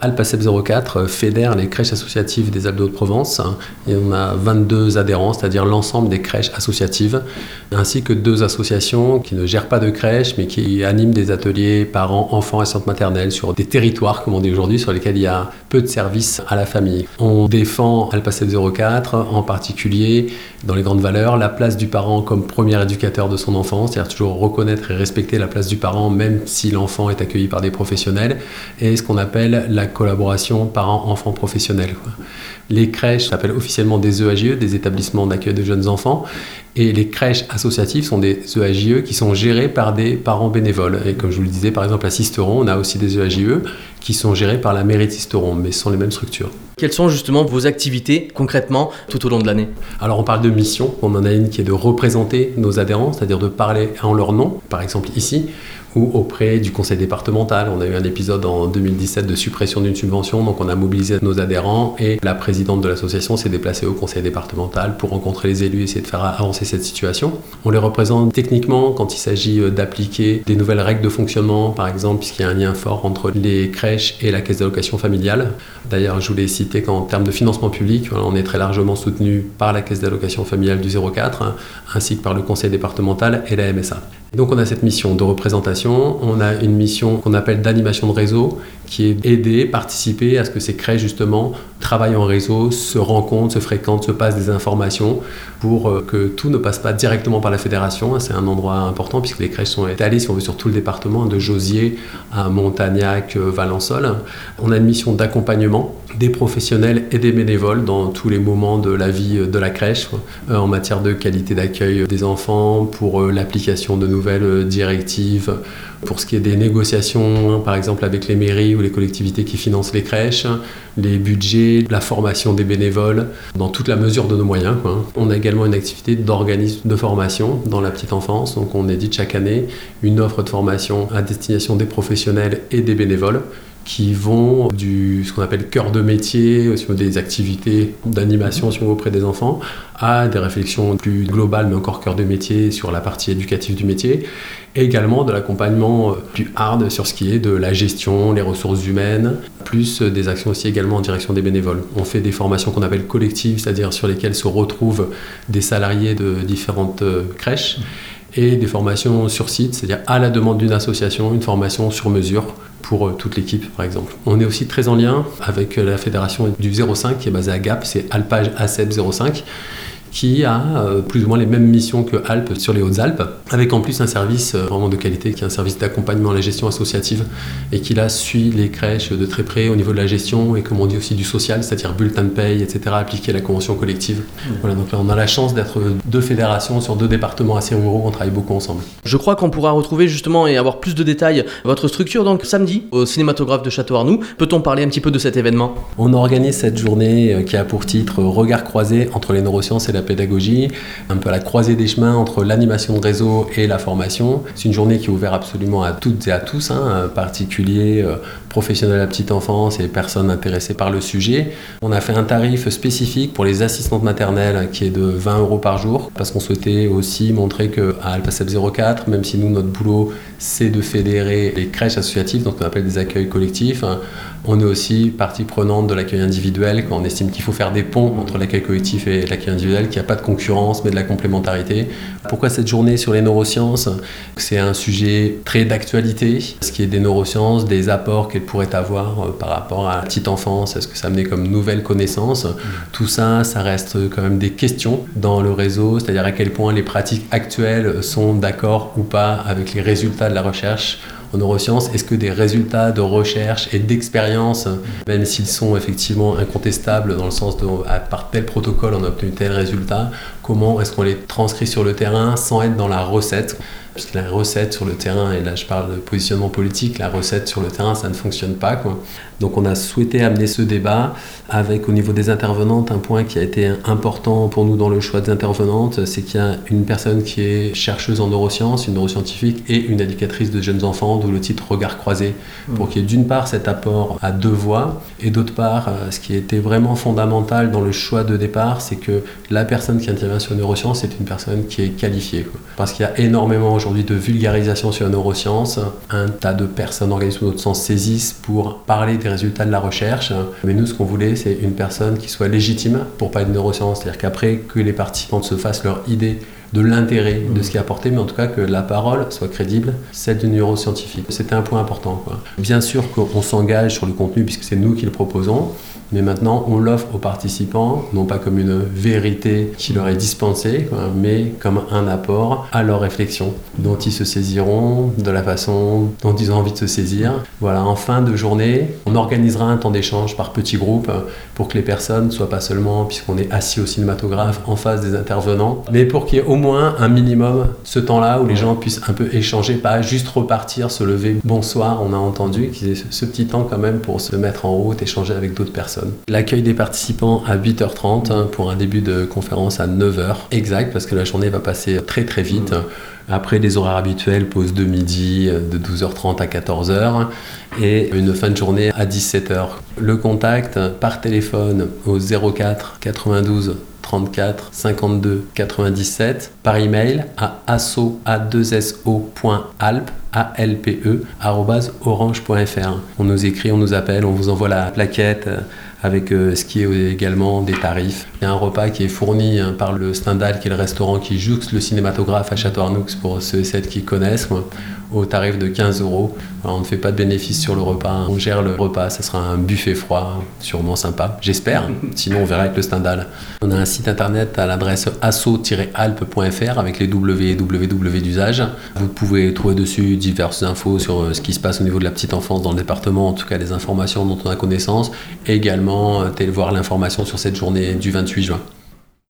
Alpacep 04 fédère les crèches associatives des Alpes de Haute-Provence et on a 22 adhérents, c'est-à-dire l'ensemble des crèches associatives, ainsi que 2 associations qui ne gèrent pas de crèches mais qui animent des ateliers parents, enfants et centres maternels sur des territoires, comme on dit aujourd'hui, sur lesquels il y a peu de services à la famille. On défend Alpacep 04 en particulier dans les grandes valeurs, la place du parent comme premier éducateur de son enfant, c'est-à-dire toujours reconnaître et respecter la place du parent même si l'enfant est accueilli par des professionnels, et ce qu'on appelle la collaboration parent-enfant professionnel. Les crèches s'appellent officiellement des EAJE, des établissements d'accueil de jeunes enfants, et les crèches associatives sont des EAJE qui sont gérées par des parents bénévoles. Et comme je vous le disais, par exemple à Sisteron, on a aussi des EAJE qui sont gérés par la mairie de Sisteron, mais ce sont les mêmes structures. Quelles sont justement vos activités concrètement tout au long de l'année ? Alors on parle de mission, on en a une qui est de représenter nos adhérents, c'est-à-dire de parler en leur nom, par exemple ici, ou auprès du conseil départemental. On a eu un épisode en 2017 de suppression d'une subvention, donc on a mobilisé nos adhérents et la présidente de l'association s'est déplacée au conseil départemental pour rencontrer les élus et essayer de faire avancer cette situation. On les représente techniquement quand il s'agit d'appliquer des nouvelles règles de fonctionnement, par exemple, puisqu'il y a un lien fort entre les crèches et la caisse d'allocation familiale. D'ailleurs, je voulais citer qu'en termes de financement public, on est très largement soutenu par la caisse d'allocation familiale du 04, ainsi que par le conseil départemental et la MSA. Et donc on a cette mission de représentation, on a une mission qu'on appelle d'animation de réseau, qui est aider, participer à ce que ces crèches justement travaillent en réseau, se rencontrent, se fréquentent, se passent des informations pour que tout ne passe pas directement par la fédération. C'est un endroit important puisque les crèches sont étalées, si on veut, sur tout le département, de Josier à Montagnac, Valençol. On a une mission d'accompagnement des professionnels et des bénévoles dans tous les moments de la vie de la crèche, en matière de qualité d'accueil des enfants, pour l'application de nouvelles directives, pour ce qui est des négociations, par exemple avec les mairies ou les collectivités qui financent les crèches, les budgets, la formation des bénévoles, dans toute la mesure de nos moyens. On a également une activité d'organisme de formation dans la petite enfance, donc on édite chaque année une offre de formation à destination des professionnels et des bénévoles, qui vont ce qu'on appelle cœur de métier, des activités d'animation auprès des enfants, à des réflexions plus globales, mais encore cœur de métier sur la partie éducative du métier, et également de l'accompagnement plus hard sur ce qui est de la gestion, les ressources humaines, plus des actions aussi également en direction des bénévoles. On fait des formations qu'on appelle collectives, c'est-à-dire sur lesquelles se retrouvent des salariés de différentes crèches, et des formations sur site, c'est-à-dire à la demande d'une association, une formation sur mesure pour toute l'équipe, par exemple. On est aussi très en lien avec la fédération du 05 qui est basée à Gap, c'est Alpage ACEP 05, qui a plus ou moins les mêmes missions que Alpes sur les Hautes-Alpes, avec en plus un service vraiment de qualité, qui est un service d'accompagnement à la gestion associative, et qui là suit les crèches de très près au niveau de la gestion, et comme on dit aussi du social, c'est-à-dire bulletin de paye, etc., appliquer à la convention collective. Voilà, donc là on a la chance d'être 2 fédérations sur 2 départements assez ruraux, on travaille beaucoup ensemble. Je crois qu'on pourra retrouver justement et avoir plus de détails votre structure, donc samedi, au cinématographe de Château-Arnoux. Peut-on parler un petit peu de cet événement ? On organise cette journée qui a pour titre « Regard croisé entre les neurosciences et la pédagogie », un peu à la croisée des chemins entre l'animation de réseau et la formation. C'est une journée qui est ouverte absolument à toutes et à tous, particuliers, professionnels à petite enfance et personnes intéressées par le sujet. On a fait un tarif spécifique pour les assistantes maternelles qui est de 20 € par jour, parce qu'on souhaitait aussi montrer qu'à Alpacep 04, même si nous, notre boulot, c'est de fédérer les crèches associatives, donc on appelle des accueils collectifs, on est aussi partie prenante de l'accueil individuel, quand on estime qu'il faut faire des ponts entre l'accueil collectif et l'accueil individuel, qu'il n'y a pas de concurrence mais de la complémentarité. Pourquoi cette journée sur les neurosciences ? C'est un sujet très d'actualité, ce qui est des neurosciences, des apports qu'elles pourraient avoir par rapport à la petite enfance, est-ce que ça amenait comme nouvelles connaissances ? Tout ça, ça reste quand même des questions dans le réseau, c'est-à-dire à quel point les pratiques actuelles sont d'accord ou pas avec les résultats de la recherche en neurosciences. Est-ce que des résultats de recherche et d'expérience, même s'ils sont effectivement incontestables dans le sens de par tel protocole on a obtenu tel résultat, comment est-ce qu'on les transcrit sur le terrain sans être dans la recette ? Parce que la recette sur le terrain, et là je parle de positionnement politique, la recette sur le terrain ça ne fonctionne pas, quoi. Donc on a souhaité amener ce débat avec au niveau des intervenantes un point qui a été important pour nous dans le choix des intervenantes, c'est qu'il y a une personne qui est chercheuse en neurosciences, une neuroscientifique et une éducatrice de jeunes enfants, d'où le titre Regard croisé, pour qu'il y ait d'une part cet apport à 2 voix et d'autre part ce qui était vraiment fondamental dans le choix de départ, c'est que la personne qui intervient quelqu'un sur neurosciences, c'est une personne qui est qualifiée, quoi. Parce qu'il y a énormément aujourd'hui de vulgarisation sur la neurosciences. Un tas de personnes, organismes ou d'autres sens saisissent pour parler des résultats de la recherche. Mais nous, ce qu'on voulait, c'est une personne qui soit légitime pour parler de neurosciences. C'est-à-dire qu'après, que les participants se fassent leur idée de l'intérêt de ce qui est apporté, mais en tout cas que la parole soit crédible, celle du neuroscientifique. C'était un point important, quoi. Bien sûr qu'on s'engage sur le contenu puisque c'est nous qui le proposons, mais maintenant on l'offre aux participants, non pas comme une vérité qui leur est dispensée, quoi, mais comme un apport à leur réflexion, dont ils se saisiront de la façon dont ils ont envie de se saisir. Voilà, en fin de journée, on organisera un temps d'échange par petits groupes pour que les personnes ne soient pas seulement, puisqu'on est assis au cinématographe en face des intervenants, mais pour qu'il y ait au moins un minimum ce temps-là où les gens puissent un peu échanger, pas juste repartir, se lever, bonsoir, on a entendu, qu'ils aient ce petit temps quand même pour se mettre en route, échanger avec d'autres personnes. L'accueil des participants à 8h30 pour un début de conférence à 9h exact, parce que la journée va passer très très vite. Après les horaires habituels, pause de midi de 12h30 à 14h et une fin de journée à 17h. Le contact par téléphone au 04 92 34 52 97, par email à asso.alpe@orange.fr. On nous écrit, on nous appelle, on vous envoie la plaquette avec ce qui est également des tarifs. Il y a un repas qui est fourni par le Stendhal, qui est le restaurant qui jouxte le cinématographe à Château-Arnoux, pour ceux et celles qui connaissent, au tarif de 15 €. Alors, on ne fait pas de bénéfice sur le repas, on gère le repas, ça sera un buffet froid, sûrement sympa, j'espère, sinon on verra avec le Stendhal. On a un site internet à l'adresse asso-alpe.fr avec les www d'usage. Vous pouvez trouver dessus diverses infos sur ce qui se passe au niveau de la petite enfance dans le département, en tout cas les informations dont on a connaissance, et également voir l'information sur cette journée du 28 juin.